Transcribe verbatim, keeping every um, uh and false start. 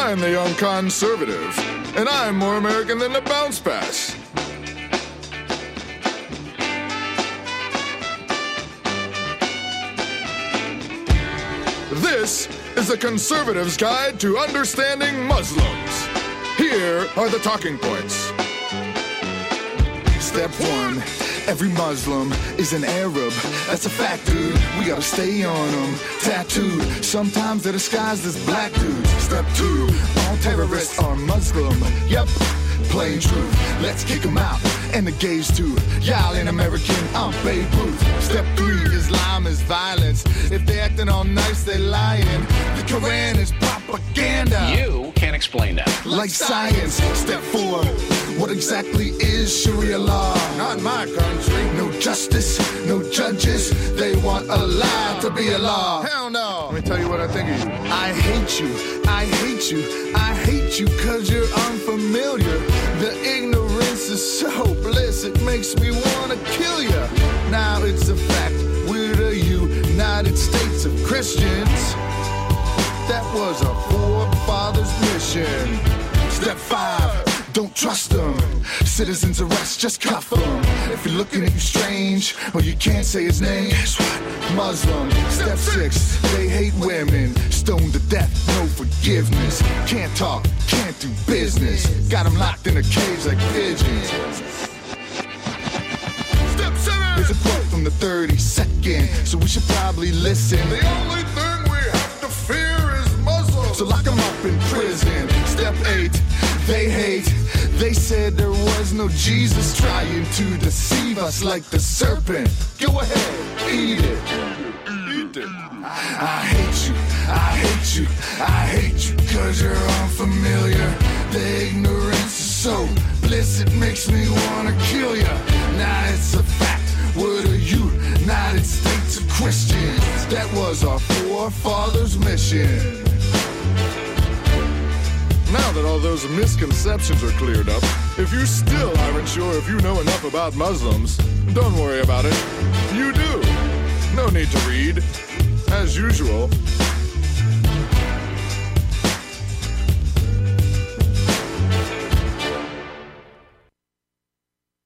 I'm the young conservative, and I'm more American than the bounce pass. This is the Conservative's Guide to Understanding Muslims. Here are the talking points. Step one, every Muslim is an Arab. That's a fact, dude. We gotta stay on them. Tattooed, sometimes they're disguised as black dudes. Step two, all terrorists are Muslim. Yep, plain truth. Let's kick them out, and the gays too. Y'all ain't American, I'm Babe Ruth. Step three, Islam is violence. If they acting all nice, they lying. The Quran is propaganda. You can't explain that. Like science. Step four, what exactly is Sharia law? Not my country. No justice, no judges. They want a lie to be a law. Hell no. Let me tell you what I think of you. I hate you, I hate you, I hate you cause you're unfamiliar. The ignorance is so bliss, it makes me wanna kill you. Now it's a fact, we're the United States of Christians. That was our forefathers' mission. Step five, don't trust them. Citizens arrest, just cuff them. If you're looking at you strange, or you can't say his name, guess what? Muslim. Step six, they hate women. Stoned to death, no forgiveness. Can't talk, can't do business. Got them locked in a cage like pigeons. Step seven, here's a quote from the thirty-second, so we should probably listen. The only thing we have to fear is Muslims, so lock them up in prison. Step eight, they hate. They said there was no Jesus, trying to deceive us like the serpent. Go ahead, eat it. Eat it. I hate you, I hate you, I hate you, cause you're unfamiliar. The ignorance is so bliss, it makes me wanna kill ya. Now it's a fact, we're the United States of Christians. That was our forefathers' mission. Now that all those misconceptions are cleared up, if you still aren't sure if you know enough about Muslims, don't worry about it. You do. No need to read. As usual,